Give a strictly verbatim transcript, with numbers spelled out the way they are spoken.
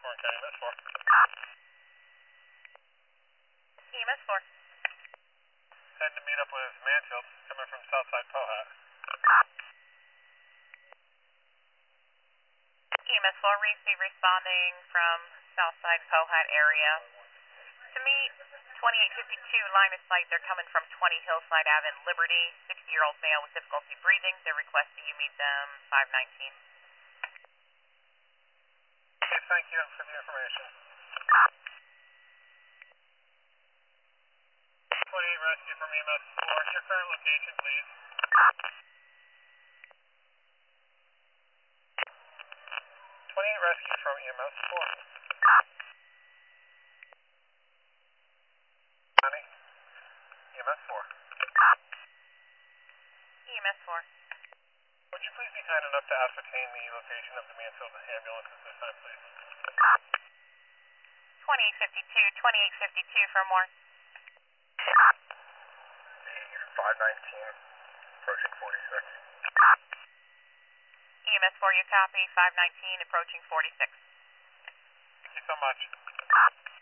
Orange County, E M S four. E M S four. Heading to meet up with Mansfield, coming from Southside Pohat. E M S four, receive responding from Southside Pohat area. To meet twenty-eight fifty-two, line of sight, they're coming from twenty Hillside Ave in Liberty. sixty-year-old male with difficulty breathing. They're requesting you meet them five nineteen. Okay, thank you for the information. twenty-eight Rescue from E M S four, your current location, please. twenty-eight Rescue from E M S four. County, E M S four. E M S four. Would you please be kind enough to ascertain the location of the Mansfield ambulance at this time, please? twenty-eight fifty-two, twenty-eight fifty-two for more. five nineteen, approaching forty-six. E M S four, you copy, five nineteen, approaching forty-six. Thank you so much.